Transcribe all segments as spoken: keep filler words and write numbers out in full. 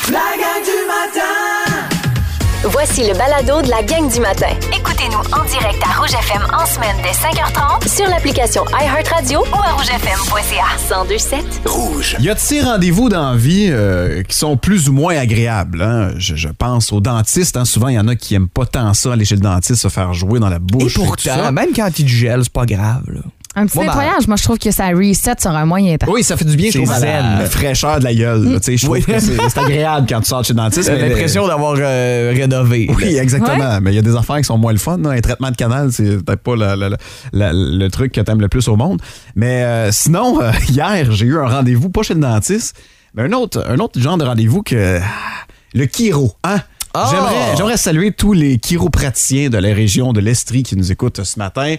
La gang du matin! Voici le balado de la gang du matin. Écoutez-nous en direct à Rouge F M en semaine dès cinq heures trente Sur l'application iHeartRadio ou à rouge f m point c a. cent deux sept Rouge. Y a de ces rendez-vous dans la vie euh, qui sont plus ou moins agréables. Hein? Je, je pense aux dentistes. Hein? Souvent, il y en a qui aiment pas tant ça, aller chez le dentiste, se faire jouer dans la bouche. Et pourtant, même quand il gèle, c'est pas grave. Là. Un petit Moi, nettoyage, moi je trouve que ça reset sur un moyen temps. Oui, ça fait du bien, je C'est trouve, à zen. la fraîcheur de la gueule. là. Tu sais, Je trouve Oui. que c'est, c'est agréable quand tu sors de chez le dentiste. J'ai mais- l'impression d'avoir euh, rénové. Oui, exactement. Ouais. Mais il y a des affaires qui sont moins le fun. Là. Un traitement de canal, c'est peut-être pas la- la- la- la- le truc que t'aimes le plus au monde. Mais euh, sinon, euh, hier, j'ai eu un rendez-vous, pas chez le dentiste, mais un autre, un autre genre de rendez-vous que le chiro. Hein? Oh! J'aimerais, j'aimerais saluer tous les chiropraticiens de la région de l'Estrie qui nous écoutent ce matin.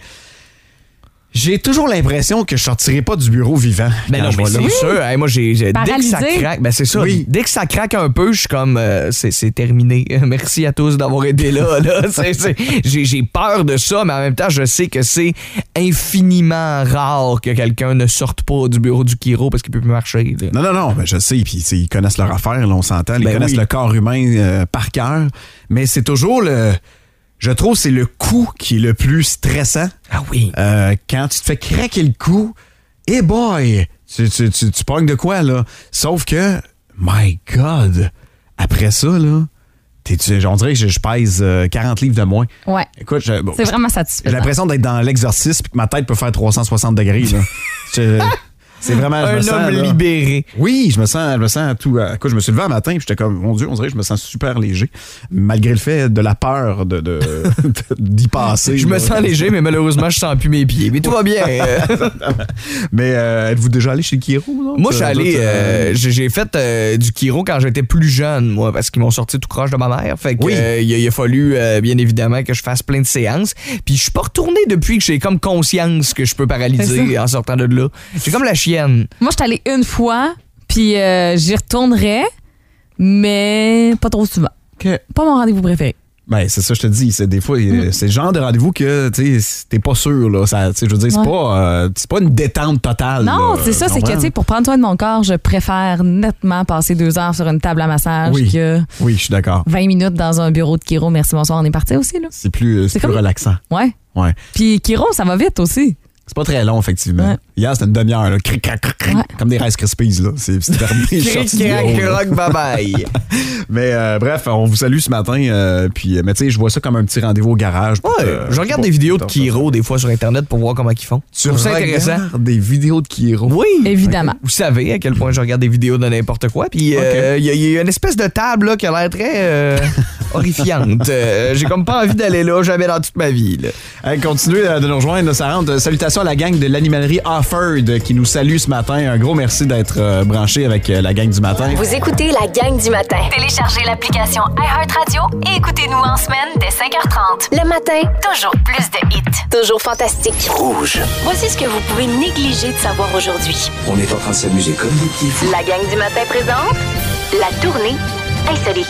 J'ai toujours l'impression que je sortirai pas du bureau vivant. Ben quand non, je mais vais c'est là. sûr. Hey, moi, j'ai, j'ai- dès que ça Paralysé. craque, ben c'est ça. Oui. Dès que ça craque un peu, je suis comme, euh, c'est, c'est terminé. Merci à tous d'avoir été là. là. C'est, c'est- j'ai, j'ai peur de ça, mais en même temps, je sais que c'est infiniment rare que quelqu'un ne sorte pas du bureau du chiro parce qu'il peut plus marcher. là. Non, non, non, ben je sais, puis tu sais, ils connaissent leur affaire, là, on s'entend, ils Ben connaissent oui. le corps humain euh, par cœur, mais c'est toujours le... Je trouve que c'est le cou qui est le plus stressant. Ah oui. Euh, quand tu te fais craquer le cou, eh boy, tu, tu, tu, tu pognes de quoi, là? Sauf que, my God, après ça, là, t'es, tu- on dirait que je, je pèse euh, quarante livres de moins. Ouais. Écoute, je- bon, C'est vraiment j'ai satisfaisant. l'impression d'être dans l'exorcisme et que ma tête peut faire trois cent soixante degrés, là. Je- c'est vraiment... je me Un sens, homme là, libéré. oui, je me sens, je me sens à tout. À quoi je me suis levé un matin, puis j'étais comme, mon Dieu, on dirait que je me sens super léger, malgré le fait de la peur de, de- d'y passer. Je me là. sens léger, mais malheureusement, je sens plus mes pieds. Mais tout va bien. Mais euh, êtes-vous déjà allé chez le chiro, non? Moi, je suis Euh, allé. d'autres, euh, j'ai j'ai fait euh, du chiro quand j'étais plus jeune, moi, parce qu'ils m'ont sorti tout croche de ma mère. Fait que Oui. euh, il a, il a fallu, euh, bien évidemment, que je fasse plein de séances. Puis je suis pas retourné depuis que j'ai comme conscience que je peux paralyser C'est en sortant de là. J'ai comme la chienne. Moi, je suis allée une fois, puis euh, j'y retournerai, mais pas trop souvent. Que- Pas mon rendez-vous préféré. Ben, c'est ça, je te dis. C'est des fois, Mm. euh, c'est le genre de rendez-vous que, tu sais, t'es pas sûr, là. Ça, tu sais, je veux dire, c'est Ouais. pas, euh, c'est pas une détente totale. Non, là. c'est ça, c'est que, Comprends? tu sais, pour prendre soin de mon corps, je préfère nettement passer deux heures sur une table à massage Oui. que Oui, je suis d'accord. vingt minutes dans un bureau de chiro. Merci, bonsoir, on est parti aussi, là. C'est plus, c'est C'est plus comme- relaxant. Ouais. Ouais. Puis chiro, ça va vite aussi. C'est pas très long, effectivement. Ouais. Hier, c'était une demi-heure, là. Cric, crac, cric, cric. Ouais. Comme des Rice Krispies, là. C'est, c'est terminé. je suis Cric, sorti du crac, bureau, là. croc, bye bye. Mais euh, bref, on vous salue ce matin. euh, puis, mais tu sais, je vois ça comme un petit rendez-vous au garage. pour Ouais, te- je regarde bon, des vidéos de pour te- chiro des fois sur Internet pour voir comment ils font. Tu Je trouve ça intéressant. regardes des vidéos de chiro. Oui. Évidemment. Vous savez à quel point je regarde des vidéos de n'importe quoi. Puis il Ok. y, a- y a une espèce de table là, qui a l'air très euh, horrifiante. Euh, j'ai comme pas envie d'aller là jamais dans toute ma vie. Là. Hey, continuez euh, de nous rejoindre. Ça rentre. Salutations à la gang de l'animalerie Offord qui nous salue ce matin. Un gros merci d'être euh, branché avec euh, la gang du matin. Vous écoutez la gang du matin. Téléchargez l'application iHeartRadio et écoutez-nous en semaine dès cinq heures trente Le matin, Toujours plus de hits. toujours fantastique. Rouge. Voici ce que vous pouvez négliger de savoir aujourd'hui. On est en train de s'amuser comme des petits fous. La gang du matin présente la tournée insolite.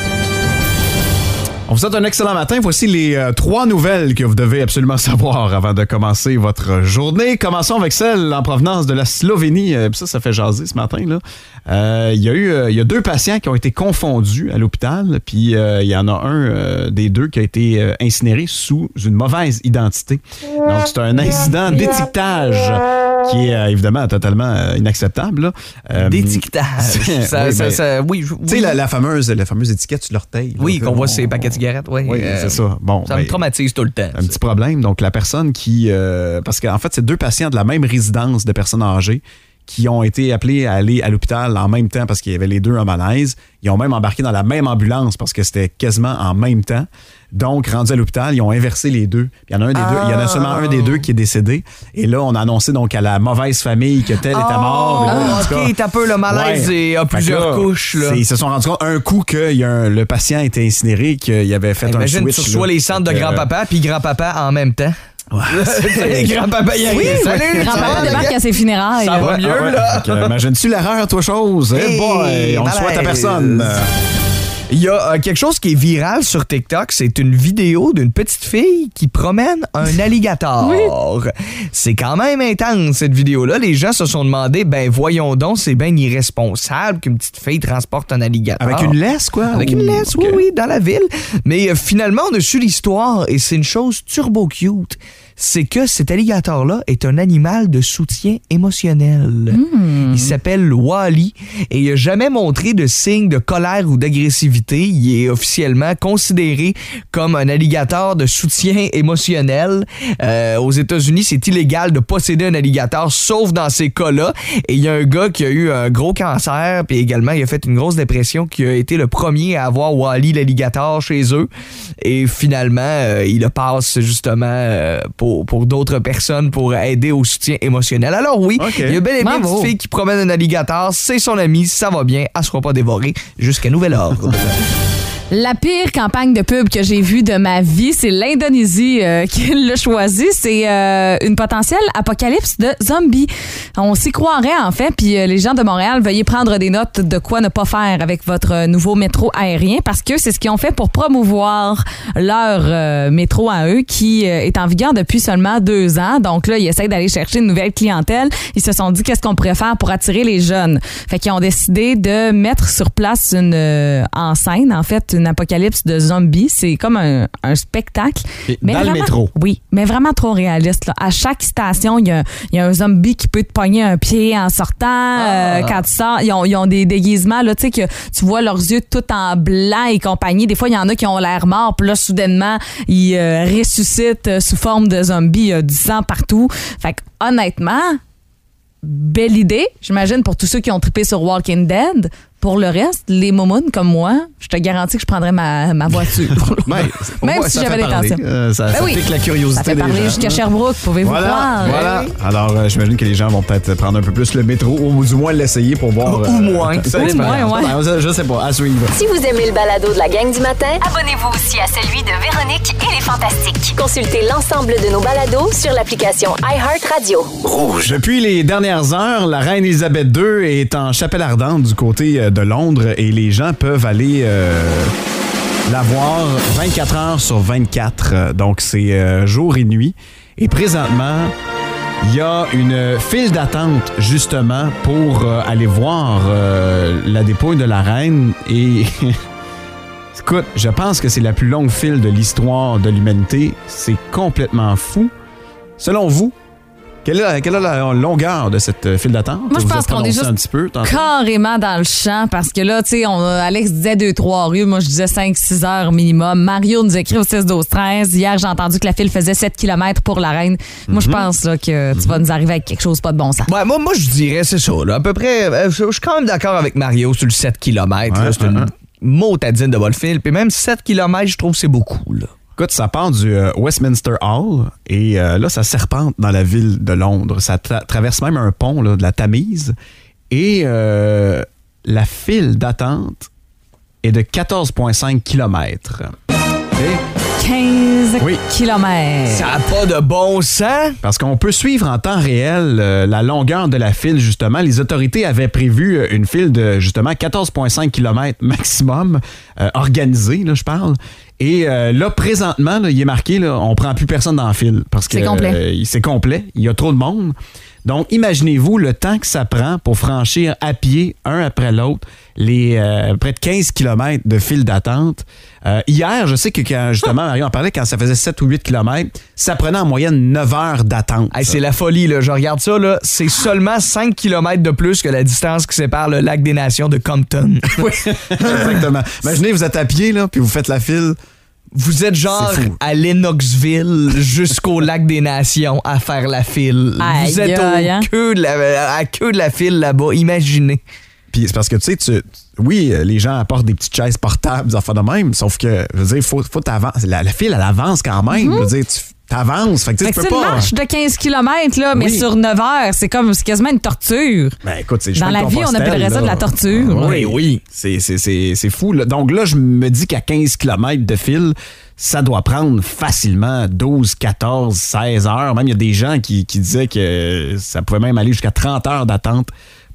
On vous souhaite un excellent matin. Voici les euh, trois nouvelles que vous devez absolument savoir avant de commencer votre journée. Commençons avec celle en provenance de la Slovénie. Euh, ça, ça fait jaser ce matin, là. Euh, Il y a eu euh, il y a deux patients qui ont été confondus à l'hôpital. Puis euh, il y en a un euh, des deux qui a été euh, incinéré sous une mauvaise identité. Donc, c'est un incident d'étiquetage qui est euh, évidemment totalement euh, inacceptable, là. Euh, D'étiquetage. c'est- Ça, oui, ça, ben, ça- oui, je- Tu sais, oui. la, la fameuse, la fameuse étiquette sur l'orteil. là, Oui, qu'on voit on- ces paquets de cigarettes. Oui, Oui, euh, c'est ça. Bon, Ça ben, me traumatise tout le temps. un petit problème. Donc, la personne qui... euh, parce qu'en fait, c'est deux patients de la même résidence de personnes âgées qui ont été appelés à aller à l'hôpital en même temps parce qu'il y avait les deux en malaise. Ils ont même embarqué dans la même ambulance parce que c'était quasiment en même temps. Donc, rendus à l'hôpital, ils ont inversé les deux. Il y en a un des deux, il y en a seulement un des deux qui est décédé. Et là, on a annoncé donc à la mauvaise famille que tel était mort. Mais là, en tout Oh, cas, OK, t'as peu le malaise ouais. et a Fait que plusieurs là, couches. Là. c'est- Ils se sont rendus compte un coup que il y a un- le patient était incinéré, qu'il avait fait Imagine, un tu switch. reçois là. les centres de Fait que, grand-papa puis grand-papa en même temps. Ouais. Grand-papa, il arrive. Oui, Salut, Grand-papa ça débarque à ses funérailles. Ça va Ouais, mieux, ah ouais. là. Fait que, imagine-tu l'erreur, toi, chose? Eh Hey, boy, on ne souhaite à malaise. personne. Il y a euh, quelque chose qui est viral sur TikTok. C'est une vidéo d'une petite fille qui promène un alligator. Oui. C'est quand même intense, cette vidéo-là. Les gens se sont demandé, ben voyons donc, c'est bien irresponsable qu'une petite fille transporte un alligator. Avec une laisse, quoi? Avec une laisse, oui, oui, dans la ville. Mais euh, finalement, on a su l'histoire et c'est une chose turbo cute. C'est que cet alligator-là est un animal de soutien émotionnel. Mmh. Il s'appelle Wally et il n'a jamais montré de signe de colère ou d'agressivité. Il est officiellement considéré comme un alligator de soutien émotionnel. Euh, aux États-Unis, c'est illégal de posséder un alligator, sauf dans ces cas-là. Et il y a un gars qui a eu un gros cancer, puis également, il a fait une grosse dépression, qui a été le premier à avoir Wally l'alligator chez eux. Et finalement, euh, il le passe justement euh, pour Pour, pour d'autres personnes pour aider au soutien émotionnel. Alors oui, okay. Il y a bel et bien une petite fille qui promène un alligator, c'est son ami, ça va bien, elle ne sera pas dévorée jusqu'à nouvel ordre. La pire campagne de pub que j'ai vue de ma vie, c'est l'Indonésie euh, qui l'a choisi. C'est euh, une potentielle apocalypse de zombies. On s'y croirait, en fait. Puis euh, les gens de Montréal, veuillez prendre des notes de quoi ne pas faire avec votre nouveau métro aérien parce que c'est ce qu'ils ont fait pour promouvoir leur euh, métro à eux qui euh, est en vigueur depuis seulement deux ans. Donc là, ils essayent d'aller chercher une nouvelle clientèle. Ils se sont dit qu'est-ce qu'on pourrait faire pour attirer les jeunes. Fait qu'ils ont décidé de mettre sur place une euh, en scène, en fait, une apocalypse de zombies. C'est comme un, un spectacle. Mais dans vraiment, le métro. Oui, mais vraiment trop réaliste. Là. À chaque station, il y a, y a un zombie qui peut te pogner un pied en sortant. Ah. Euh, quand tu sors, ils ont, ils ont des déguisements, là, tu sais, que tu vois leurs yeux tout en blanc et compagnie. Des fois, il y en a qui ont l'air morts, puis là, soudainement, ils euh, ressuscitent sous forme de zombies. Il y a du sang partout. Fait que, honnêtement, belle idée, j'imagine, pour tous ceux qui ont trippé sur Walking Dead. Pour le reste, les momounes comme moi, je te garantis que je prendrais ma, ma voiture. Ben, Même si j'avais l'intention. Euh, ça ben ça oui. pique la curiosité ça fait des parler gens. jusqu'à Sherbrooke, pouvez-vous voilà, croire? Voilà. Oui. Alors, euh, j'imagine que les gens vont peut-être prendre un peu plus le métro ou du moins l'essayer pour voir. Ou, euh, ou moins. Ça, ou moins, ouais. Je, je sais pas, à suivre. Si vous aimez le balado de la gang du matin, Abonnez-vous aussi à celui de Véronique et les Fantastiques. consultez l'ensemble de nos balados sur l'application iHeartRadio. Rouge. Depuis les dernières heures, la reine Élisabeth deux est en chapelle ardente du côté de Londres et les gens peuvent aller euh, la voir vingt-quatre heures sur vingt-quatre. Donc, c'est euh, jour et nuit. Et présentement, il y a une file d'attente, justement, pour euh, aller voir euh, la dépouille de la reine. Et écoute, je pense que c'est la plus longue file de l'histoire de l'humanité. C'est complètement fou. Selon vous, Quelle est, la, quelle est la longueur de cette file d'attente? Moi, je Vous pense êtes qu'on est juste un petit peu, carrément dans le champ parce que là, tu sais, Alex disait deux trois rues. Moi, je disais cinq six heures minimum. Mario nous écrit au six douze treize. Hier, j'ai entendu que la file faisait sept kilomètres pour la reine. Mm-hmm. Moi, je pense là, que tu mm-hmm. vas nous arriver avec quelque chose pas de bon sens. Ouais, moi, moi je dirais, c'est ça. Là, à peu près, euh, je suis quand même d'accord avec Mario sur le sept kilomètres. Ouais, là, c'est ouais, une ouais. motadine de bonne file. Puis même sept kilomètres, je trouve que c'est beaucoup. Là. Écoute, ça part du euh, Westminster Hall et euh, là, ça serpente dans la ville de Londres. Ça tra- traverse même un pont là, de la Tamise et euh, la file d'attente est de quatorze virgule cinq kilomètres. Okay? quinze oui. kilomètres. Ça n'a pas de bon sens. Parce qu'on peut suivre en temps réel euh, la longueur de la file, justement. Les autorités avaient prévu une file de, justement, quatorze virgule cinq kilomètres maximum, euh, organisée, là, je parle. Et euh, là, présentement, là, il est marqué, là, on prend plus personne dans la file. Parce que c'est complet. Euh, c'est complet. Il y a trop de monde. Donc, imaginez-vous le temps que ça prend pour franchir à pied, un après l'autre, les euh, près de quinze kilomètres de file d'attente. Euh, hier, je sais que quand, justement, Mario en parlait, quand ça faisait sept ou huit kilomètres, ça prenait en moyenne neuf heures d'attente. Hey, c'est la folie, là. Je regarde ça, là. C'est seulement cinq kilomètres de plus que la distance qui sépare le lac des Nations de Compton. Oui, exactement. Imaginez, vous êtes à pied, là, puis vous faites la file. Vous êtes genre à Lennoxville jusqu'au lac des Nations à faire la file. Aïe, vous êtes aïe, au hein? queue de la, à queue de la file là-bas. Imaginez. Puis c'est parce que, tu sais, tu, oui, les gens apportent des petites chaises portables, des affaires de même, sauf que, je veux dire, il faut, faut t'avancer. La, la file, elle avance quand même. Mm-hmm. Je veux dire, tu t'avances. Fait que, fait tu que peux c'est pas. une marche de quinze kilomètres, là, oui. mais sur neuf heures. C'est comme, c'est quasiment une torture. Ben, écoute, c'est Dans la vie, on appellerait ça de la torture. Ah, oui, oui. C'est, c'est, c'est, c'est fou, là. Donc là, je me dis qu'à quinze kilomètres de file, ça doit prendre facilement douze, quatorze, seize heures. Même, il y a des gens qui, qui disaient que ça pouvait même aller jusqu'à trente heures d'attente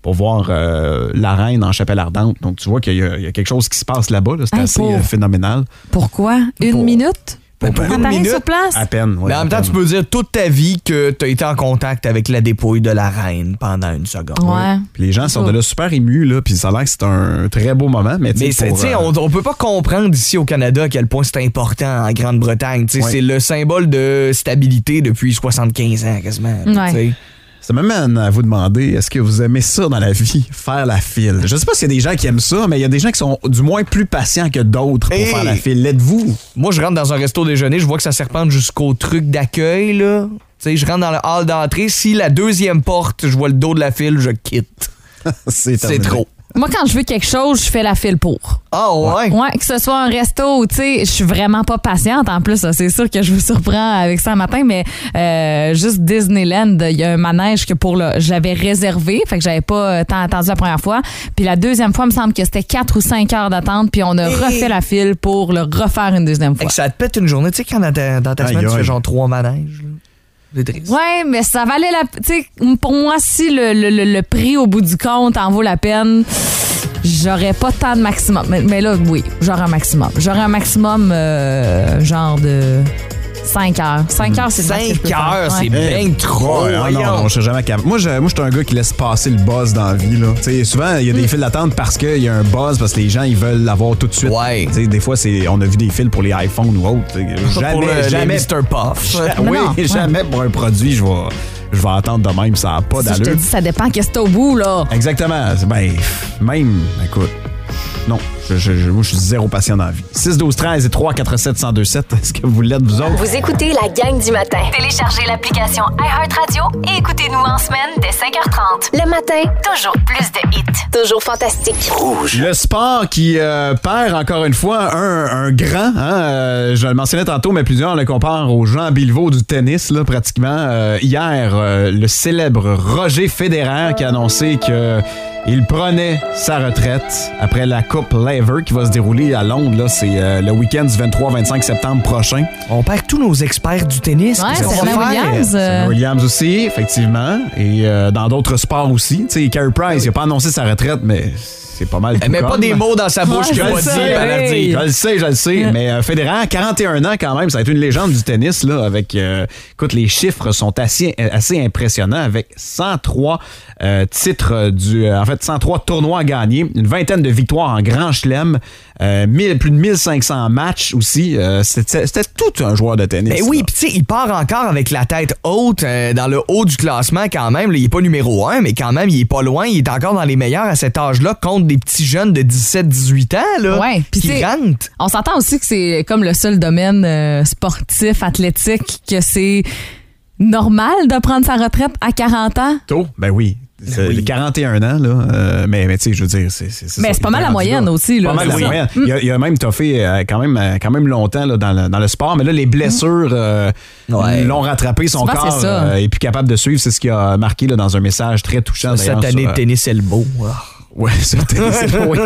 pour voir euh, la reine en chapelle ardente. Donc, tu vois qu'il y a, il y a quelque chose qui se passe là-bas. Là. C'est Hey, assez pour- euh, phénoménal. Pourquoi? Une Pour- minute? Pour Pour une t'arrêter minute, sur place? À peine. Ouais, Mais en même temps, tu peux dire toute ta vie que tu as été en contact avec la dépouille de la reine pendant une seconde. Ouais. Puis les gens sont de là super émus, là, puis ça a l'air que c'est un très beau moment. Mais, Mais tu sais, c'est- pour, tu sais, euh, on, on peut pas comprendre ici au Canada à quel point c'est important en Grande-Bretagne. Tu sais, Ouais. C'est le symbole de stabilité depuis soixante-quinze ans quasiment. tu Ouais. sais. ça m'amène à vous demander, est-ce que vous aimez ça dans la vie, faire la file? Je sais pas s'il y a des gens qui aiment ça, mais il y a des gens qui sont du moins plus patients que d'autres pour Hey! faire la file. L'êtes-vous? Moi, je rentre dans un resto déjeuner, je vois que ça serpente jusqu'au truc d'accueil. Là. Tu sais, je rentre dans le hall d'entrée. Si la deuxième porte, je vois le dos de la file, je quitte. C'est C'est terminé. trop. Moi, quand je veux quelque chose, je fais la file pour. Ah ouais? Ouais, que ce soit un resto ou, tu sais, je suis vraiment pas patiente. En plus, là, c'est sûr que je vous surprends avec ça un matin, mais euh, juste Disneyland, il y a un manège que pour le, j'avais réservé, fait que j'avais pas euh, tant attendu la première fois. Puis la deuxième fois, il me semble que c'était quatre ou cinq heures d'attente, puis on a Hey! refait la file pour le refaire une deuxième Fait fois. que ça te pète une journée. Tu sais, quand dans ta, dans ta Aïe, semaine, tu aïe. fais genre trois manèges. là. C'est triste. Ouais, mais ça valait la... Tu sais, pour moi, si le, le, le, le prix au bout du compte en vaut la peine, j'aurais pas tant de maximum. Mais, mais là, oui, j'aurais un maximum. J'aurais un maximum euh, genre de cinq heures. cinq heures, c'est le max que je peux cinq faire. heures, Ouais. c'est bien trop. Ouais, ah non, voyons. non, je suis jamais capable. Moi, je, moi, je suis un gars qui laisse passer le buzz dans la vie. Là. Tu sais, souvent, il y a des files d'attente parce qu'il y a un buzz, parce que les gens, ils veulent l'avoir tout de suite. Ouais. Tu sais, des fois, c'est, on a vu des files pour les iPhones ou autres. Tu sais, Jamais, Pour le- les jamais. mister Puff. Ja- Mais oui, non, ouais. jamais pour un produit, je vais, je vais attendre de même, ça n'a pas Si je te d'allure. dis, ça dépend qu'est-ce que t'as au bout, là. Exactement. C'est- Ben, même, écoute. Non, je, je, je- moi, je suis zéro patient dans la vie. six douze treize et trois quatre sept un zéro deux sept. Est-ce que vous l'êtes, vous autres? Vous écoutez la gang du matin. Téléchargez l'application iHeartRadio et écoutez-nous en semaine dès cinq heures trente. Le matin, Toujours plus de hits. toujours fantastique. Le sport qui euh, perd encore une fois un, un grand, hein, euh, je le mentionnais tantôt, mais plusieurs le comparent au Jean Bilvaux du tennis, là, pratiquement. Euh, hier, euh, le célèbre Roger Federer qui a annoncé que il prenait sa retraite après la Coupe Laver qui va se dérouler à Londres. Là, c'est euh, le week-end du vingt-trois vingt-cinq septembre prochain. On perd tous nos experts du tennis. Ouais, Qu'est-ce qu'on Serena va faire? Williams. euh, Serena Williams aussi, effectivement. Et euh, dans d'autres sports aussi. Tu sais, Carey Price, il n'a pas annoncé sa retraite, mais c'est pas mal. Elle met tout pas comme. des mots dans sa bouche Ouais, qu'il a je pas le dit. sais, elle a hey. dit. Je le sais, je le sais. Mais euh, Federer, quarante et un ans quand même, ça a été une légende du tennis, là, avec, euh, écoute, les chiffres sont assez, assez impressionnants, avec cent trois euh, titres du, euh, en fait, cent trois tournois gagnés, une vingtaine de victoires en Grand Chelem, euh, mille, plus de mille cinq cents matchs aussi. Euh, c'était, c'était tout un joueur de tennis. Ben oui, là. puis tu sais, il part encore avec la tête haute euh, dans le haut du classement quand même. Là, il est pas numéro un, mais quand même, il est pas loin. Il est encore dans les meilleurs à cet âge-là contre des petits jeunes de dix-sept dix-huit ans là, Ouais, puis qui t'sais, rentrent. On s'entend aussi que c'est comme le seul domaine euh, sportif, athlétique, que c'est normal de prendre sa retraite à quarante ans. Tôt, ben oui. C'est oui. les quarante et un ans, là. Euh, mais mais tu sais, je veux dire, c'est. c'est, c'est Mais ça, c'est pas il mal est la rendu moyenne là. aussi, là. Pas mal la Oui. moyenne. Il a, il a même toffé euh, quand même, euh, quand même longtemps là, dans, le, dans le sport, mais là, les blessures euh, Ouais. l'ont rattrapé. Son Souvent, corps c'est ça. euh, est plus capable de suivre. C'est ce qu'il a marqué là, dans un message très touchant. d'ailleurs, Cette année sur, de euh, tennis elbow. Ah. Ouais, sur le tennis, oui.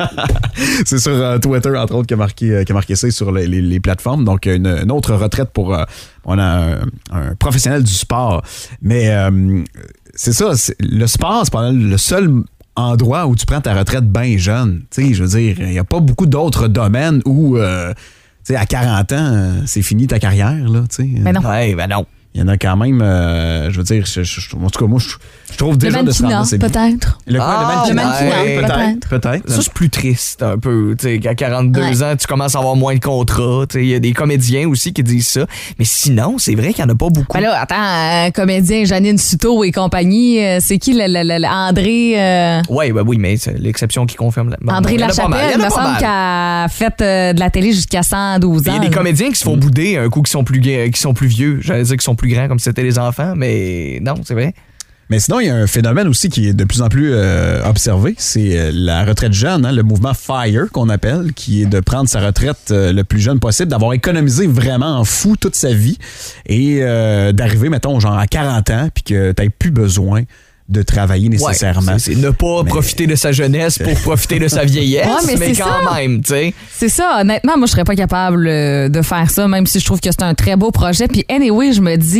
C'est sur euh, Twitter, entre autres, qui a marqué, euh, qui a marqué ça sur les, les- les plateformes. Donc, une, une autre retraite pour euh, on a un, un professionnel du sport. Mais euh, c'est ça, c'est- le sport, c'est pas mal le seul endroit où tu prends ta retraite bien jeune. Tu sais, je veux dire, il n'y a pas beaucoup d'autres domaines où, euh, tu sais, à quarante ans, euh, c'est fini ta carrière, là, tu sais. Mais non. Ouais, ben non. Il y en a quand même, euh, je veux dire, je, je- en tout cas, moi, je, je trouve Le déjà de se rendre mannequinat, là, c'est bien. peut-être. Le quoi, Ah, le mannequinat? ouais, peut-être. Peut-être. Ça, c'est plus triste un peu. Tu sais, qu'à quarante-deux Ouais. ans, tu commences à avoir moins de contrats. Tu sais, il y a des comédiens aussi qui disent ça. Mais sinon, c'est vrai qu'il n'y en a pas beaucoup. Ben là, attends, un comédien, Janine Suto et compagnie, euh, c'est qui le, le- le- le- André... euh, Ouais, ben oui, mais c'est l'exception qui confirme. La... Bon, André il y en a pas mal, il y Lachapelle, en a me pas semble mal. qu'elle a fait euh, de la télé jusqu'à cent douze Puis ans. Il y a des là. comédiens qui se font bouder un coup qui sont plus, gai- qui sont plus vieux. J'allais dire qu'ils sont plus grands comme si c'était les enfants, mais non, c'est vrai. Mais sinon, il y a un phénomène aussi qui est de plus en plus euh, observé, c'est euh, la retraite jeune, hein, le mouvement FIRE qu'on appelle, qui est de prendre sa retraite euh, le plus jeune possible, d'avoir économisé vraiment en fou toute sa vie et euh, d'arriver, mettons, genre à quarante ans, puis que tu n'aies plus besoin de travailler nécessairement. Ouais, c'est, c'est ne pas Mais- profiter de sa jeunesse pour profiter de sa vieillesse, Ouais, mais mais, c'est quand ça. même, tu sais. C'est ça, honnêtement, moi, je serais pas capable euh, de faire ça, même si je trouve que c'est un très beau projet. Puis, anyway, je me dis,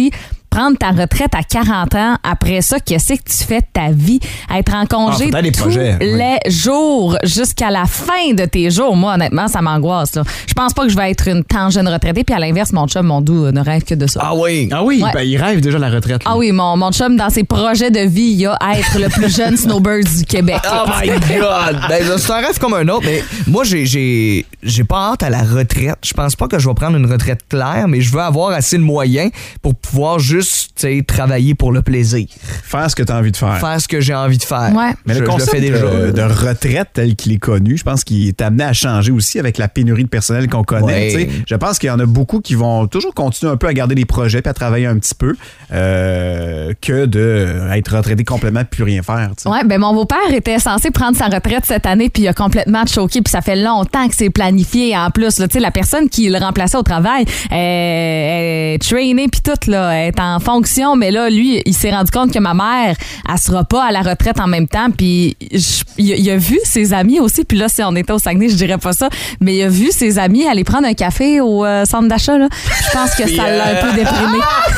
prendre ta retraite à quarante ans, après ça, qu'est-ce que tu fais de ta vie? Être en congé Ah, des tous projets, oui. les jours jusqu'à la fin de tes jours. Moi, honnêtement, ça m'angoisse. Là. Je pense pas que je vais être une tant jeune retraitée. Puis à l'inverse, mon chum, mon doux, ne rêve que de ça. Ah oui. Ah oui, Ouais. ben, il rêve déjà de la retraite. Là. Ah oui, mon, mon chum, dans ses projets de vie, il y a être le plus jeune snowbird du Québec. Oh my God! Ben, c'est un rêve comme un autre, mais moi, j'ai, j'ai, j'ai pas hâte à la retraite. Je pense pas que je vais prendre une retraite claire, mais je veux avoir assez de moyens pour pouvoir juste, tu sais, travailler pour le plaisir. Faire ce que tu as envie de faire. Faire ce que j'ai envie de faire. Ouais. Mais je, le je concept fais déjà. de, de retraite tel qu'il est connu, je pense qu'il est amené à changer aussi avec la pénurie de personnel qu'on connaît. Ouais. Tu sais. Je pense qu'il y en a beaucoup qui vont toujours continuer un peu à garder des projets puis à travailler un petit peu euh, que d'être retraité complètement et plus rien faire. Tu sais. Ouais, ben mon beau-père était censé prendre sa retraite cette année, puis il a complètement choqué, puis ça fait longtemps que c'est planifié. En plus, là, tu sais, la personne qui le remplaçait au travail est, est trainée, puis tout, là, est en fonction, mais là, lui, il s'est rendu compte que ma mère, elle sera pas à la retraite en même temps, puis je- il, a- il a vu ses amis aussi, puis là, si on était au Saguenay, je dirais pas ça, mais il a vu ses amis aller prendre un café au euh, centre d'achat, là. Je pense que ça l'a un peu déprimé.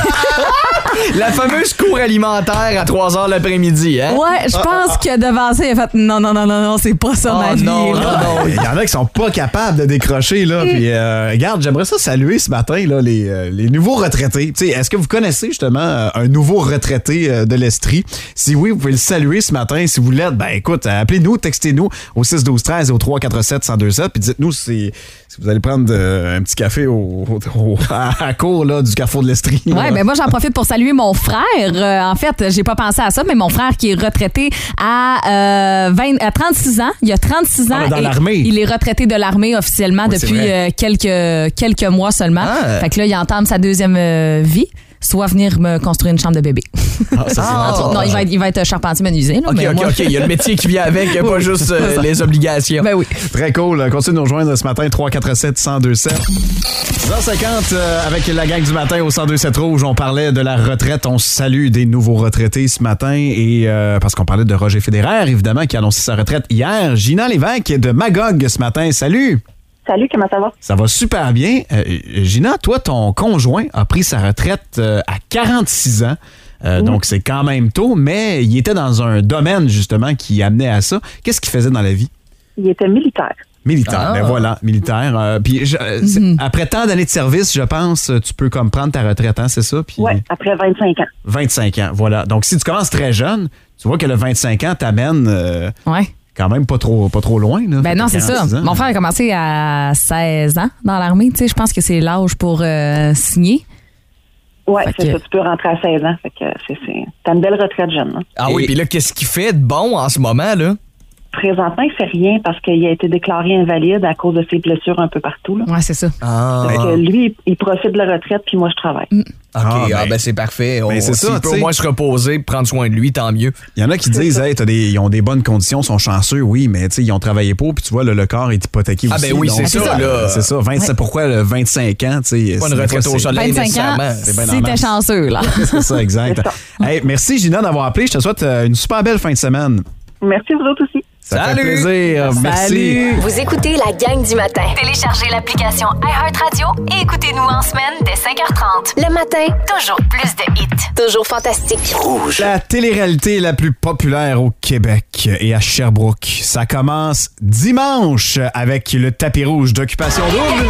La fameuse cour alimentaire à trois heures l'après-midi, hein? Ouais, je pense que devant ça, il a fait non, non, non, non, non, c'est pas ça Oh ma vie. non, là. non, non. Il y en a qui sont pas capables de décrocher. Là, puis, euh, regarde, j'aimerais ça saluer ce matin là, les, euh, les nouveaux retraités. Tu sais, est-ce que vous connaissez justement euh, un nouveau retraité euh, de l'Estrie? Si oui, vous pouvez le saluer ce matin. Si vous l'êtes, ben écoute, appelez-nous, textez-nous au six douze treize et au trois quatre sept un deux sept puis dites-nous si, si vous allez prendre euh, un petit café au, au- au- à, à court là, du carrefour de l'Estrie. Ouais, ben moi j'en profite pour saluer mon frère. Euh, en fait, j'ai pas pensé à ça, mais mon frère qui est retraité à, euh, vingt, à trente-six ans. Il a trente-six ans. Ah, dans et l'armée. Il est retraité de l'armée officiellement Oui, c'est depuis vrai. euh, quelques quelques mois seulement. Ah. Fait que là, il entame sa deuxième euh, vie. Soit venir me construire une chambre de bébé. Ah, ça, c'est Ah. vraiment- non, il va être, il va être charpentier menuisier. Là, OK, mais OK, moi, OK. Il y a le métier qui vient avec, pas juste euh, les obligations. Ben oui. Très cool. Continuez de nous rejoindre ce matin, trois quatre sept un deux sept. dix heures cinquante euh, avec la gang du matin au cent deux sept Rouge. On parlait de la retraite. On salue des nouveaux retraités ce matin. Et euh, parce qu'on parlait de Roger Federer, évidemment, qui a annoncé sa retraite hier. Gina Lévesque de Magog ce matin. Salut! Salut, comment ça va? Ça va super bien. Euh, Gina, toi, ton conjoint a pris sa retraite euh, à quarante-six ans. Euh, Donc, c'est quand même tôt, mais il était dans un domaine, justement, qui amenait à ça. Qu'est-ce qu'il faisait dans la vie? Il était militaire. Militaire, Ah. ben voilà, militaire. Euh, puis je- euh, c'est- après tant d'années de service, je pense, tu peux comme prendre ta retraite, hein, c'est ça? Puis Ouais, après vingt-cinq ans. vingt-cinq ans, voilà. Donc, si tu commences très jeune, tu vois que le vingt-cinq ans t'amène euh, Ouais. quand même pas trop, pas trop loin. Là. Ben Fait non, que c'est ça. quarante-six ans. Mon frère a commencé à seize ans dans l'armée. Tu sais, je pense que c'est l'âge pour euh, signer. Ouais, Fait c'est que- ça. Tu peux rentrer à seize ans. Fait que c'est, c'est... T'as une belle retraite jeune. Hein. Ah oui, puis là, qu'est-ce qu'il fait de bon en ce moment, là? Présentement, il fait rien parce qu'il a été déclaré invalide à cause de ses blessures un peu partout. Là. Ouais, c'est ça. Ah, Fait que lui, il profite de la retraite, puis moi, je travaille. OK, Ah, ah, ben- ben c'est parfait. On, ben, c'est s'il ça, peut tu sais. au moins se reposer, prendre soin de lui, tant mieux. Il y en a qui disent, hey, t'as des, ils ont des bonnes conditions, sont chanceux, oui, mais tu sais, ils ont travaillé pour, puis tu vois, le, le corps est hypothéqué Ah, aussi. ben oui, donc, c'est ça, là. C'est ça. vingt-sept, pourquoi le vingt-cinq ans, tu sais? Pas une c'est- des retraite fois, au c'est- soleil. vingt-cinq ans, nécessairement. C'est bien en c'était masse. chanceux, là. C'est ça, exact. C'est Hey, merci, Gina, d'avoir appelé. Je te souhaite euh, une super belle fin de semaine. Merci, vous autres aussi. Ça Salut! fait plaisir. Merci. Salut! Vous écoutez la gang du matin. Téléchargez l'application iHeartRadio et écoutez-nous en semaine dès cinq heures trente. Le matin, Toujours plus de hits. toujours fantastique. La télé-réalité la plus populaire au Québec et à Sherbrooke. Ça commence dimanche avec le tapis rouge d'Occupation Double.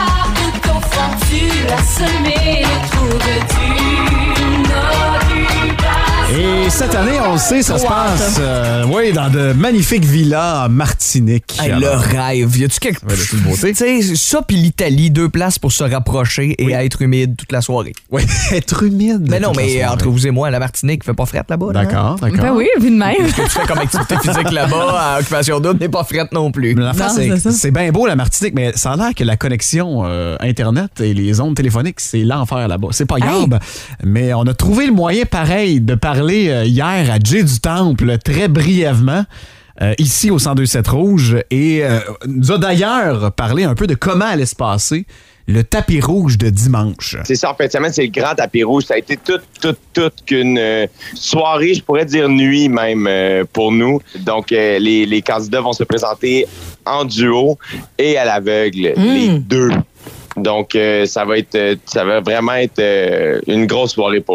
Et cette année, on le sait, ça se passe euh, oui, dans de magnifiques villas en Martinique. Hey, le Alors, rêve. Y a-tu quelque Ouais, de toute beauté. Tu sais, ça puis l'Italie, deux places pour se rapprocher et Oui. être humide toute la soirée. oui, être humide. Mais non, toute la mais soirée. entre vous et moi, la Martinique, il fait pas frette là-bas. là, hein? D'accord, d'accord. Ben oui, vu de même. Ce que tu fais comme activité physique là-bas à Occupation Double n'est pas frette non plus. Mais l'affaire, Non, c'est, c'est ça. c'est bien beau la Martinique, mais ça a l'air que la connexion euh, Internet et les ondes téléphoniques, c'est l'enfer là-bas. C'est pas grave, mais on a trouvé le moyen pareil de parler euh, hier à Jay du Temple très brièvement. euh, ici au cent deux sept Rouge et euh, nous a d'ailleurs parlé un peu de comment allait se passer le tapis rouge de dimanche. C'est ça, en fin de semaine, c'est le grand tapis rouge. Ça a été toute, toute, toute qu'une euh, soirée, je pourrais dire nuit même euh, pour nous. Donc, euh, les, les candidats vont se présenter en duo et à l'aveugle, les deux. Donc, euh, ça va être, euh, ça va vraiment être euh, une grosse soirée pour eux.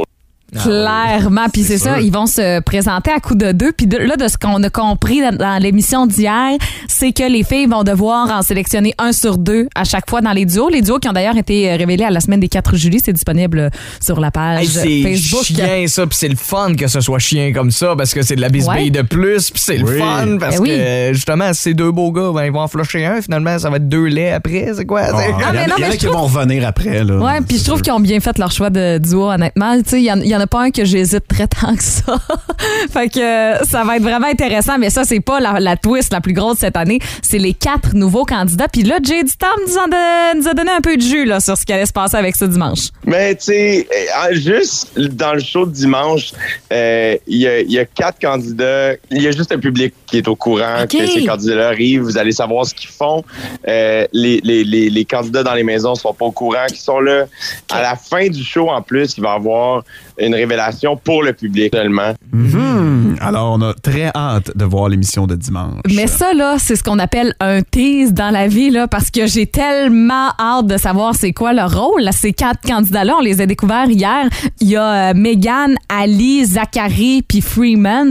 Clairement. Puis c'est, c'est ça, ils vont se présenter à coup de deux. Puis de, là, de ce qu'on a compris dans, dans l'émission d'hier, c'est que les filles vont devoir en sélectionner un sur deux à chaque fois dans les duos. Les duos qui ont d'ailleurs été révélés à la semaine des quatre juillet. C'est disponible sur la page hey, c'est Facebook. C'est chien, ça. Puis c'est le fun que ce soit chien comme ça parce que c'est de la bisbille ouais. de plus. Puis c'est oui. le fun parce oui. que, justement, ces deux beaux gars, ben, ils vont en flusher un. Finalement, ça va être deux laits après. C'est quoi? Oh, c'est... Non, mais non, il y en a qui trouve... vont revenir après. Là. Ouais, puis je trouve qu'ils ont bien fait leur choix de duo, honnêtement. Tu sais, il y, y en a pas un que j'hésite très tant que ça. Fait que euh, ça va être vraiment intéressant, mais ça, c'est pas la, la twist la plus grosse cette année. C'est les quatre nouveaux candidats. Puis là, Jay Tom nous, de, nous a donné un peu de jus là, sur ce qui allait se passer avec ce dimanche. Mais tu sais, juste dans le show de dimanche, il euh, y, y a quatre candidats. Il y a juste un public qui est au courant okay. que ces candidats-là arrivent. Vous allez savoir ce qu'ils font. Euh, les, les, les, les candidats dans les maisons sont pas au courant qu'ils sont là. Okay. À la fin du show, en plus, il va y avoir une révélation pour le public seulement. Mm-hmm. Alors, on a très hâte de voir l'émission de dimanche. Mais ça, là, c'est ce qu'on appelle un tease dans la vie, là, parce que j'ai tellement hâte de savoir c'est quoi leur rôle. Là, ces quatre candidats-là, on les a découverts hier. Il y a euh, Megan, Ali, Zachary puis Freeman.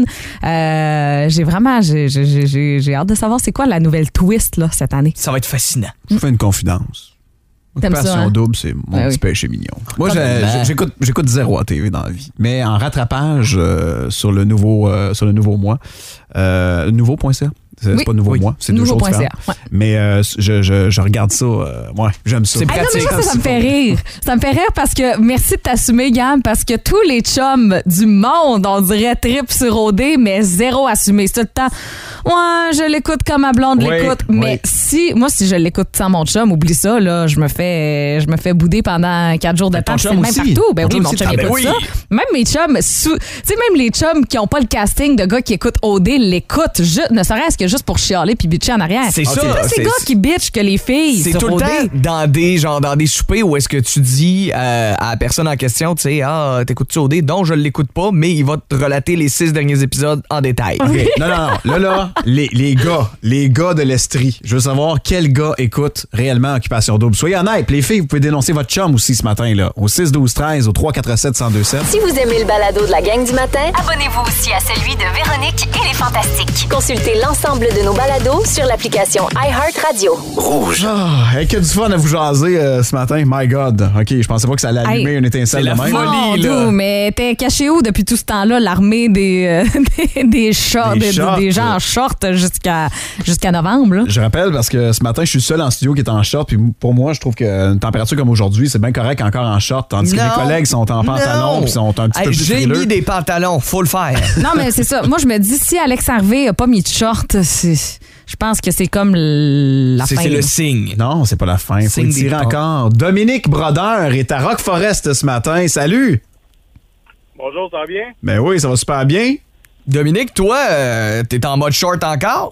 Euh, j'ai vraiment, j'ai, j'ai, j'ai, j'ai hâte de savoir c'est quoi la nouvelle twist, là, cette année. Ça va être fascinant. Je vous fais une confidence. Occupation ça, hein? double, c'est mon ben petit oui. péché mignon. Moi, j'ai, j'écoute, j'écoute zéro à T V dans la vie. Mais en rattrapage euh, sur le nouveau euh, sur le nouveau mois, euh, nouveau point c a. C'est, oui. c'est pas nouveau oui. mois, c'est nouveau deux choses différentes. Ouais. Mais euh, je, je, je regarde ça, euh, ouais, j'aime ça. C'est pratique. Ah non, mais ça, ça me fait rire. Ça me fait rire parce que, merci de t'assumer, Gam, parce que tous les chums du monde, on dirait trip sur O D, mais zéro assumé. C'est tout le temps, ouais, je l'écoute comme ma blonde oui, l'écoute. Oui. Mais si, moi, si je l'écoute sans mon chum, oublie ça, là, je me fais, je me fais bouder pendant quatre jours de temps. C'est le même partout. Ben oui, mon chum écoute oui. ça. Même mes chums, sous, tu sais, même les chums qui ont pas le casting de gars qui écoutent O D l'écoutent, juste, ne serait-ce que juste pour chialer puis bitcher en arrière. C'est okay. ça. C'est, c'est gars qui bitchent que les filles c'est sur tout O D. Le temps dans des, genre, dans des soupers où est-ce que tu dis euh, à la personne en question, tu sais, ah, t'écoutes-tu O D? Donc, je l'écoute pas, mais il va te relater les six derniers épisodes en détail. Okay. non, non, non. Là, là, les, les gars, les gars de l'Estrie, je veux savoir quel gars écoute réellement Occupation Double. Soyez honnêtes. Les filles, vous pouvez dénoncer votre chum aussi ce matin, là, au six douze treize, au trois quatre sept un zéro deux sept. Si vous aimez le balado de la gang du matin, abonnez-vous aussi à celui de Véronique et les Fantastiques. Consultez l'ensemble de nos balados sur l'application iHeartRadio. Rouge. Ah, hey, que du fun à vous jaser euh, ce matin. My God. OK, je pensais pas que ça allait allumer hey, une étincelle de même. C'est la folie, là. Tout, mais t'es caché où depuis tout ce temps-là, l'armée des, euh, des, des, shorts, des, des, des gens en short jusqu'à, jusqu'à novembre? Là. Je rappelle parce que ce matin, je suis seul en studio qui est en short. Puis pour moi, je trouve qu'une température comme aujourd'hui, c'est bien correct encore en short. Tandis non, que mes collègues sont en pantalon puis sont un petit hey, peu plus j'ai frileux. Mis des pantalons, faut le faire. Non, mais c'est ça. Moi, je me dis, si Alex Harvey a pas mis de short, c'est... Je pense que c'est comme la c'est, fin. C'est le signe. Non, c'est pas la fin. Il faut le tirer encore. Dominique Brodeur est à Rock Forest ce matin. Salut! Bonjour, ça va bien? Ben oui, ça va super bien. Dominique, toi, euh, t'es en mode short encore?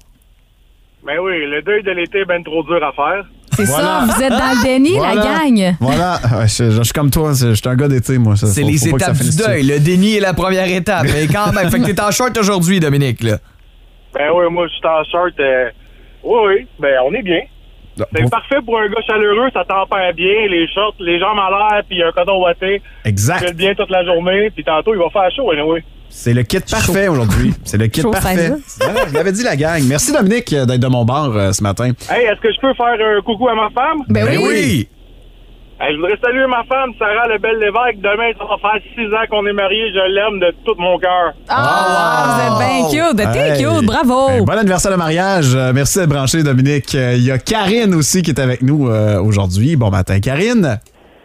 Ben oui, le deuil de l'été est ben trop dur à faire. C'est voilà. Ça, vous êtes dans le déni, voilà. La gang. Voilà, je, je, je suis comme toi, je suis un gars d'été, moi. Ça, c'est faut, les faut étapes du deuil. Le déni est la première étape. Mais quand même, fait que t'es en short aujourd'hui, Dominique, là. Ben oui, moi, je suis en short. Euh... Oui, oui, ben on est bien. C'est bon. Parfait pour un gars chaleureux, ça tempère bien, les shorts, les jambes à l'air, puis un coton ouaté. Exact. Je fais bien toute la journée, puis tantôt, il va faire chaud, anyway. C'est le kit parfait aujourd'hui. C'est le kit chaud parfait. Voilà, je l'avais dit, la gang. Merci, Dominique, d'être de mon bord euh, ce matin. Hey, est-ce que je peux faire un coucou à ma femme? Ben, ben oui. oui. Hey, je voudrais saluer ma femme, Sarah Lebel-Lévesque. Demain, ça va faire six ans qu'on est mariés. Je l'aime de tout mon cœur. Ah, oh, wow. Vous êtes bien cute. T'es hey. Cute. Bravo. Hey, bon anniversaire de mariage. Euh, merci d'être branché, Dominique. Il euh, y a Karine aussi qui est avec nous euh, aujourd'hui. Bon matin, Karine.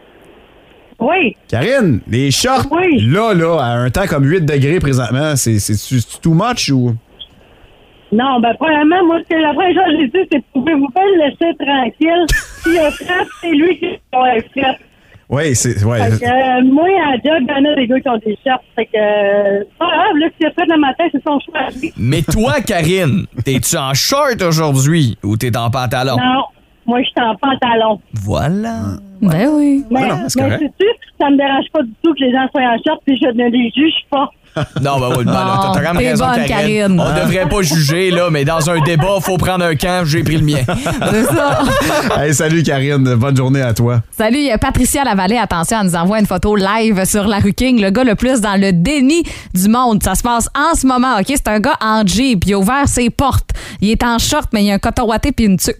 Oui. Karine, les shorts, oui. là, là, à un temps comme huit degrés présentement, c'est, c'est, c'est too much ou... Non, ben, premièrement, moi, c'est la première chose que j'ai dit, c'est pouvez-vous pas le laisser tranquille? S'il a fait, c'est lui qui a fait. Oui, c'est. Ouais. Fait que, euh, moi, à job, il y en a des gars qui ont des shorts. Fait que, euh, c'est pas grave, là, s'il a fait le matin, c'est son choix. Mais toi, Karine, t'es-tu en short aujourd'hui ou t'es en pantalon? Non, moi, je suis en pantalon. Voilà. Ben oui. Mais, ah non, c'est mais sais-tu, ça me dérange pas du tout que les gens soient en short, puis je ne les juge pas. Non, ben oui, ben, là, t'as quand même t'es raison, bonne, Karine. Karine. On devrait pas juger, là, mais dans un débat, faut prendre un camp, j'ai pris le mien. C'est ça. Hey, salut Karine, bonne journée à toi. Salut, il y a Patricia Lavallée, attention, elle nous envoie une photo live sur la rue King, le gars le plus dans le déni du monde. Ça se passe en ce moment, OK? C'est un gars en Jeep, il a ouvert ses portes. Il est en short, mais il y a un coton watté puis une tuque.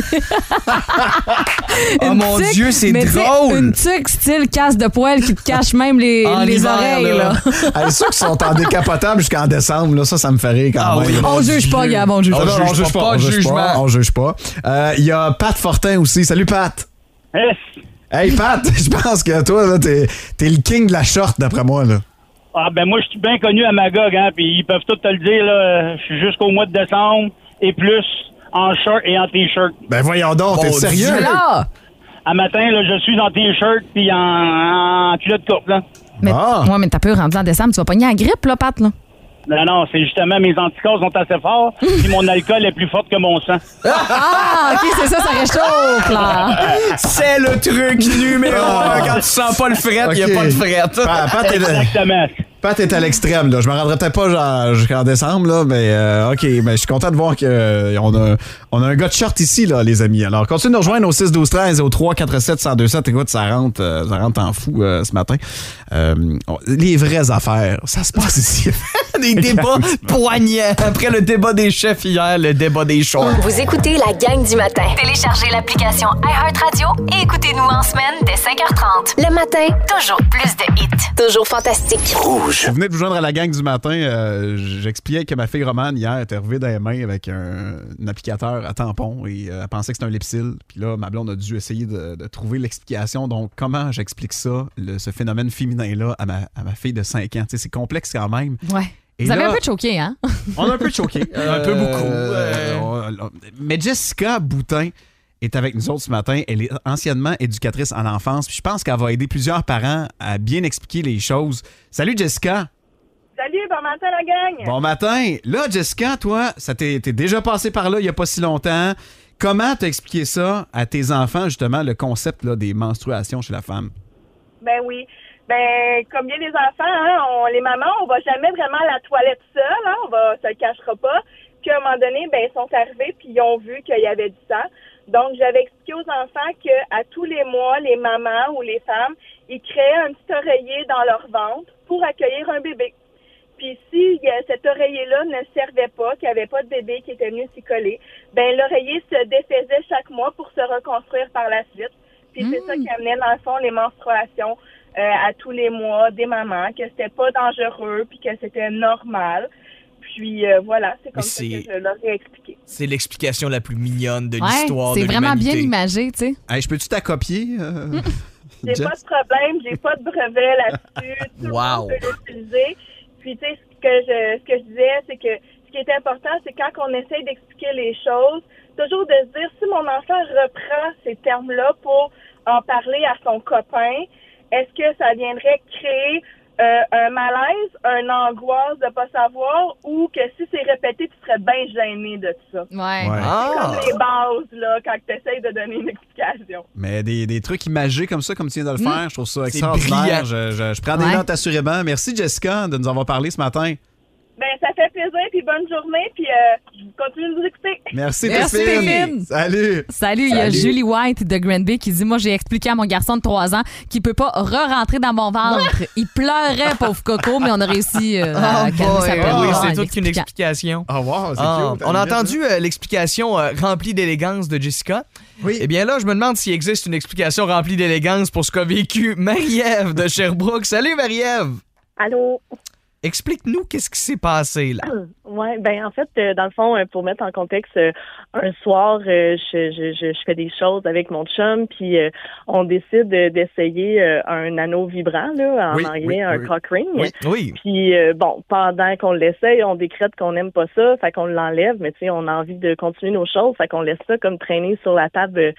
Oh mon tuque, Dieu, c'est mais drôle! Une tuque style casse de poêle qui te cache même les, En les hiver, oreilles. là. Là. Hey, ceux qui sont en décapotable jusqu'en décembre, là, ça, ça me fait rire quand Ah même. oui, On juge pas, Gab, on juge Non, pas. non, on juge pas, pas on de juge jugement. pas, on juge pas. Euh, Il y a Pat Fortin aussi. Salut, Pat. Yes. Hey, Pat, je pense que toi, là, t'es, t'es le king de la short, d'après moi, là. Ah, ben moi, je suis bien connu à Magog, hein, puis ils peuvent tout te le dire, là. Je suis jusqu'au mois de décembre et plus en short et en T-shirt. Ben voyons donc, t'es Mon sérieux? Dieu. Là! À matin, là, je suis en T-shirt puis en, en culotte courte, là. Mais, Ah. ouais, mais t'as peu rendu en décembre, tu vas pogner la grippe, là, Pat, là. Non, non, c'est justement mes anticorps sont assez forts, puis mon alcool est plus fort que mon sang. Ah, OK, c'est ça, ça réchauffe, là. C'est le truc numéro un. Quand tu sens pas le fret, il n'y a Ok. pas de fret. Pat, Pat est, Exactement. Pat est à l'extrême, là. Je me rendrai peut-être pas genre, jusqu'en décembre, là, mais euh, OK, mais je suis content de voir qu'on a, on a un gars de short ici, là, les amis. Alors, continue de nous rejoindre au six douze treize et au trois quatre sept un zéro deux sept. Écoute, ça rentre, euh, ça rentre en fou euh, ce matin. Euh, les vraies affaires, ça se passe ici. Des débats poignants. Après le débat des chefs hier, le débat des shorts. Vous écoutez la gang du matin. Téléchargez l'application iHeartRadio et écoutez-nous en semaine dès cinq heures trente. Le matin, Toujours plus de hits. toujours fantastique. Vous venez de vous joindre à la gang du matin. Euh, J'expliquais que ma fille Romane, hier, était arrivée dans les mains avec un, un applicateur à tampon et euh, elle pensait que c'était un Lipsil. Puis là, ma blonde a dû essayer de, de trouver l'explication. Donc, comment j'explique ça, le- ce phénomène féminin-là, à ma, à ma fille de cinq ans? Tu sais, c'est complexe quand même. Ouais. Et Vous avez là- un peu choqué, hein? On a un peu choqué. Un peu beaucoup, euh. on- on- mais Jessica Boutin est avec nous autres ce matin. Elle est anciennement éducatrice en enfance. Puis je pense qu'elle va aider plusieurs parents à bien expliquer les choses. Salut Jessica. Salut, bon matin la gang. Bon matin. Là, Jessica, toi, ça t'est t'es déjà passé par là il n'y a pas si longtemps. Comment t'as expliqué ça à tes enfants, justement, le concept là, des menstruations chez la femme? Ben oui. Ben, comme bien les enfants, hein, on, les mamans, on va jamais vraiment à la toilette seule, hein, on va, ça le cachera pas. Puis à un moment donné, ben, ils sont arrivés puis ils ont vu qu'il y avait du sang. Donc, j'avais expliqué aux enfants que à tous les mois, les mamans ou les femmes, ils créaient un petit oreiller dans leur ventre pour accueillir un bébé. Puis si euh, cet oreiller-là ne servait pas, qu'il n'y avait pas de bébé qui était venu s'y coller, ben l'oreiller se défaisait chaque mois pour se reconstruire par la suite. Puis c'est ça qui amenait, dans le fond, les menstruations euh, à tous les mois des mamans, que c'était pas dangereux, puis que c'était normal. Puis euh, voilà, c'est comme Mais ça que c'est- je leur ai expliqué. C'est l'explication la plus mignonne de Ouais, l'histoire de c'est vraiment bien l'humanité. imagé, tu sais. Hey, je peux-tu t'accopier? Euh, J'ai Jess? pas de problème, j'ai pas de brevet là-dessus. Tout le Wow. monde peut l'utiliser. Puis, tu sais, ce que je, ce que je disais, c'est que ce qui est important, c'est quand on essaye d'expliquer les choses, toujours de se dire, si mon enfant reprend ces termes-là pour en parler à son copain, est-ce que ça viendrait créer euh, un malaise, une angoisse de pas savoir, ou que si c'est répété, tu serais bien gêné de ça? Ouais. Ouais. Ah! Comme les bases, là, quand tu essayes de donner une explication. Mais des, des trucs imagés comme ça, comme tu viens de le faire, je trouve ça C'est extraordinaire. brillant. Je, je- je prends des Ouais. notes assurément. Merci Jessica de nous avoir parlé ce matin. Ben, ça fait plaisir, puis bonne journée, puis euh, je continue de vous écouter. Merci, Merci, Téphine. Téphine. Salut. Salut, il y a Julie White de Granby qui dit « Moi, j'ai expliqué à mon garçon de trois ans qu'il peut pas re-rentrer dans mon ventre. Il pleurait, pauvre coco, mais on a réussi euh, à Oh calmer boy, sa peur oui, en c'est toute qu'une expliquant. explication. Oh wow, c'est Ah, cute. on a entendu euh, l'explication euh, remplie d'élégance de Jessica. Oui. Eh bien là, je me demande s'il existe une explication remplie d'élégance pour ce qu'a vécu Marie-Ève de Sherbrooke. Salut Marie-Ève! Allô? Explique-nous qu'est-ce qui s'est passé là. Ouais, ben en fait, euh, dans le fond, euh, pour mettre en contexte, euh, un soir, euh, je, je, je, je fais des choses avec mon chum, puis euh, on décide euh, d'essayer euh, un anneau vibrant, là, en Oui, anglais, oui, un oui. cock ring. Oui. Oui. Puis euh, bon, pendant qu'on l'essaye, on décrète qu'on n'aime pas ça, fait qu'on l'enlève, mais tu sais, on a envie de continuer nos choses, fait qu'on laisse ça comme traîner sur la table euh,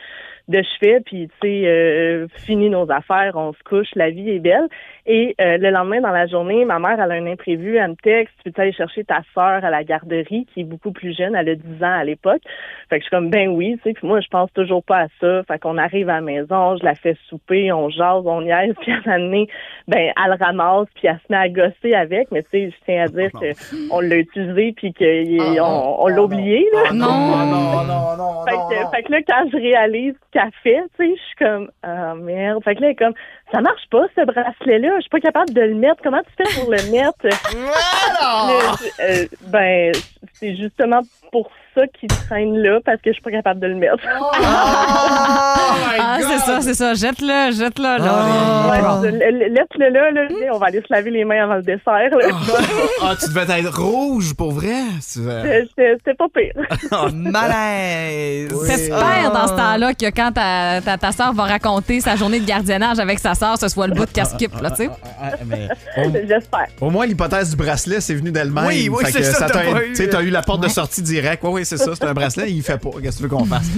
de chevet, puis tu sais, euh, fini nos affaires, on se couche, la vie est belle. Et euh, le lendemain, dans la journée, ma mère, elle a un imprévu, elle me texte, tu peux aller chercher ta sœur à la garderie, qui est beaucoup plus jeune, elle a dix ans à l'époque. Fait que je suis comme, ben oui, tu sais, puis moi, je pense toujours pas à ça. Fait qu'on arrive à la maison, je la fais souper, on jase, on niaise, puis à un moment donné, ben, elle le ramasse, puis elle se met à gosser avec, mais tu sais, je tiens à dire oh, qu'on l'a utilisé, puis qu'on oh, on l'a oublié, là. Non, non, non, non, non. Fait que, fait que là, quand je réalise ce qu'elle fait, tu sais, je suis comme, ah, merde. Fait que là, elle est comme, ça marche pas, ce bracelet-là. Je suis pas capable de le mettre. Comment tu fais pour le mettre? le, euh, ben, c'est justement pour ça qu'il traîne là, parce que je suis pas capable de le mettre. Oh, ah, c'est ça, c'est ça. Jette-le, jette-le. Là. Oh. Ouais, laisse-le là, là. On va aller se laver les mains avant le dessert. Là. Ah, oh, tu devais être rouge, pour vrai? C'était pas pire. Oh, malaise! Oui. T'espères dans ce temps-là que quand ta, ta, ta soeur va raconter sa journée de gardiennage avec sa soeur, ce soit le bout de casse-skip, là, tu sais? J'espère. Au moins, l'hypothèse du bracelet, c'est venu d'elle-même. Oui, oui, c'est ça. Tu t'as, eu, t'as eu la porte de sortie directe. Oui, oui, c'est ça. C'est un bracelet. Il fait pas. Qu'est-ce que tu veux qu'on fasse?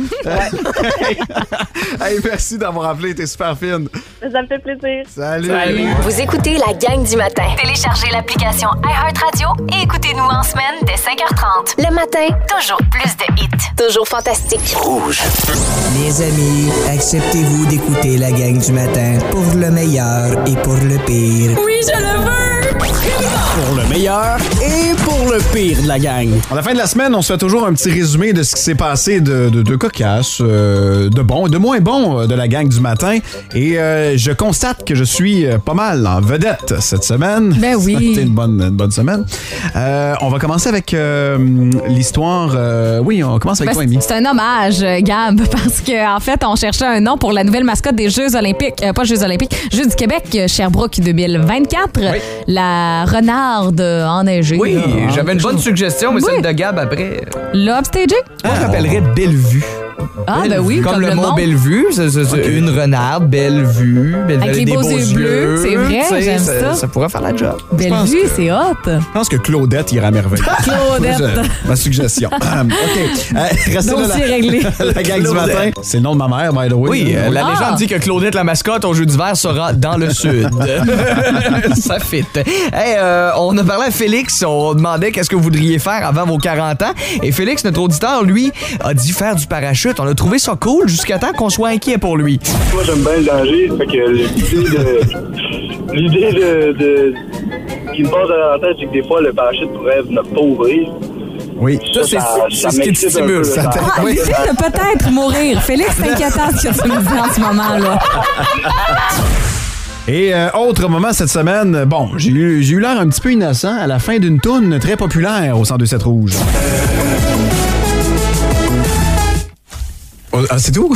Hey, merci d'avoir appelé. T'es super fine. Ça me fait plaisir. Salut. Salut. Vous écoutez la gang du matin. Téléchargez l'application iHeartRadio et écoutez-nous en semaine dès cinq heures trente. Le matin, Toujours plus de hits. toujours fantastique. Rouge. Les amis, acceptez-vous d'écouter la gang du matin pour le meilleur et pour le pire. Oui, je le veux! Pour le meilleur et pour le pire de la gang. À la fin de la semaine, on se fait toujours un petit résumé de ce qui s'est passé de, de, de cocasse, euh, de bon et de moins bon euh, de la gang du matin. Et euh, je constate que je suis euh, pas mal en vedette cette semaine. Ben oui. C'était une bonne, une bonne semaine. Euh, on va commencer avec euh, l'histoire... Euh, oui, on commence avec ben, toi, Amy. C'est un hommage, Gab, parce qu'en en fait, on cherchait un nom pour la nouvelle mascotte des Jeux olympiques. Euh, pas Jeux olympiques, Jeux du Québec, Sherbrooke deux mille vingt-quatre. Oui. La renarde enneigée. Oui, là, j'avais une bonne chose. suggestion, mais oui. celle de Gab après. L'upstaging? Moi, je l'appellerais Bellevue. Ah, ben oui, comme, comme le, le mot monde. Bellevue, c'est, c'est, c'est okay. Une renarde, Bellevue, Bellevue avec les des beaux, beaux yeux bleus, c'est vrai, j'aime ça. ça. Ça pourrait faire la job. Bellevue, que, c'est hot. Je pense que Claudette ira à merveille. Claudette. Je, ma suggestion. um, OK. Euh, restez là, la, réglé. La gang du matin. C'est le nom de ma mère, by the way. Oui, euh, la ah. légende dit que Claudette, la mascotte au jeu d'hiver, sera dans le sud. Ça fit. Hey, euh, on a parlé à Félix, on demandait qu'est-ce que vous voudriez faire avant vos quarante ans. Et Félix, notre auditeur, lui, a dit faire du parachute. On a trouvé ça cool jusqu'à temps qu'on soit inquiet pour lui. Moi, j'aime bien le danger. Fait que l'idée de... l'idée de, de... qui me passe dans la tête, c'est que des fois, le parachute pourrait ne pas ouvrir. Oui. Ça, ça, c'est, ça, c'est ce qui te stimule. Ça ah, oui. L'idée de peut-être mourir. Félix, c'est inquiétant ce que tu me dis en ce moment-là. Et euh, autre moment cette semaine, bon, j'ai eu, j'ai eu l'air un petit peu innocent à la fin d'une toune très populaire au cent deux sept Rouge. Oh, ah, c'est tout?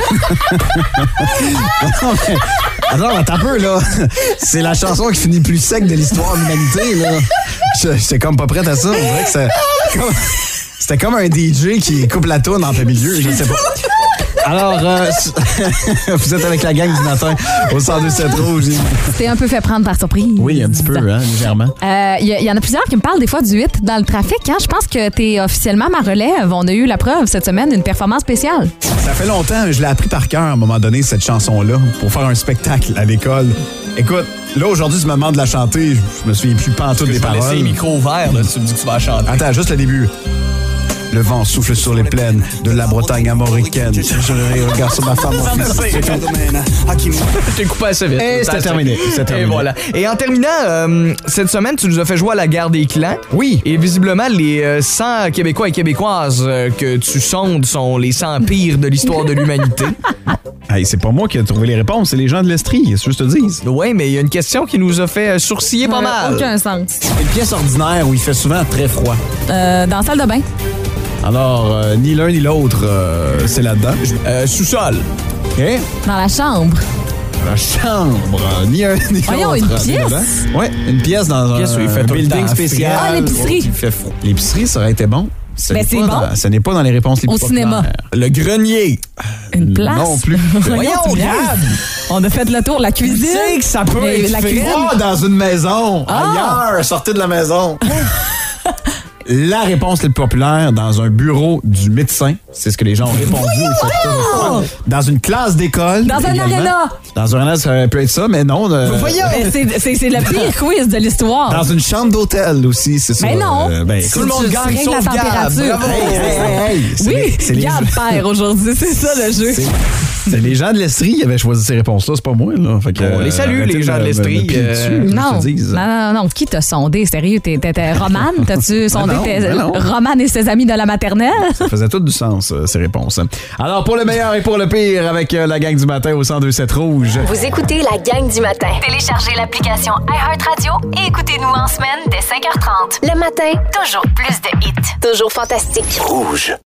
Non, mais... Attends, attends un peu, là. C'est la chanson qui finit plus sec de l'histoire de l'humanité, là. J'étais comme pas prête à ça. On dirait que c'est... C'était comme un D J qui coupe la toune en plein milieu, je sais pas. Alors, euh, vous êtes avec la gang du matin au cent deux sept Rouge. T'es un peu fait prendre par surprise. Oui, un petit peu, hein, légèrement. Il euh, y, y en a plusieurs qui me parlent des fois du hit dans le trafic. Hein? Je pense que t'es officiellement ma relève. On a eu la preuve cette semaine d'une performance spéciale. Ça fait longtemps, je l'ai appris par cœur à un moment donné, cette chanson-là, pour faire un spectacle à l'école. Écoute, là, aujourd'hui, tu me demandes de la chanter. Je me souviens plus pantoute des paroles. Laisser les micros ouverts, là, tu me dis que tu vas chanter. Attends, juste le début. Le vent souffle sur les plaines de la Bretagne armoricaine. Je regarde sur ma femme, mon fils. Je t'ai coupé assez vite. Et c'était terminé. C'était terminé. Et voilà. Et en terminant, euh, cette semaine, tu nous as fait jouer à la guerre des clans. Oui. Et visiblement, les euh, cent Québécois et Québécoises euh, que tu sondes sont les cent pires de l'histoire de l'humanité. Hey, c'est pas moi qui ai trouvé les réponses, c'est les gens de l'Estrie, c'est ce que je te dis. Oui, mais il y a une question qui nous a fait sourciller pas mal. Aucun sens. Une pièce ordinaire où il fait souvent très froid. Euh, dans la salle de bain. Alors, euh, ni l'un ni l'autre, euh, c'est là-dedans. Euh, sous-sol. OK. Dans la chambre. Dans la chambre. Euh, ni un ni Voyons, l'autre. une pièce? Oui, une pièce dans pièce un, il fait un tout le building temps spécial. Ah, l'épicerie. Oh, il fait froid. L'épicerie, ça aurait été bon. Ce ben, c'est bon. bon. Ce n'est pas dans les réponses les Au plus cinéma. populaires. Le grenier. Une place. Non plus. Voyons, Gab. On a fait le tour. La cuisine. Tu sais que ça peut Mais être la frais. cuisine. Oh, dans une maison. Ah. Ailleurs. Sortez de la maison. La réponse la plus populaire, dans un bureau du médecin. C'est ce que les gens ont répondu. Dans une classe d'école. Dans un également. aréna. Dans un aréna, ça peut être ça, mais non. Euh, Voyons. Mais c'est, c'est, c'est le pire quiz de l'histoire. Dans une chambre d'hôtel aussi, c'est ça. Mais non. Euh, ben, tout le monde gagne sauf la température. Gab. Hey, hey, hey, hey. C'est oui, les, c'est Gab les... perd aujourd'hui, c'est ça le jeu. C'est... C'est les gens de l'Estrie qui avaient choisi ces réponses-là, c'est pas moi. Là. Fait que, on les salue, euh, les gens de l'Estrie. Euh... Non. non, non, non. Qui t'a sondé? Sérieux, t'étais Romane? T'as-tu sondé Romane et ses amis de la maternelle? Ça faisait tout du sens, ces réponses. Alors, pour le meilleur et pour le pire, avec la gang du matin au cent deux sept Rouge. Vous écoutez la gang du matin. Téléchargez l'application iHeartRadio et écoutez-nous en semaine dès cinq heures trente. Le matin, toujours plus de hits. Toujours fantastique. Rouge.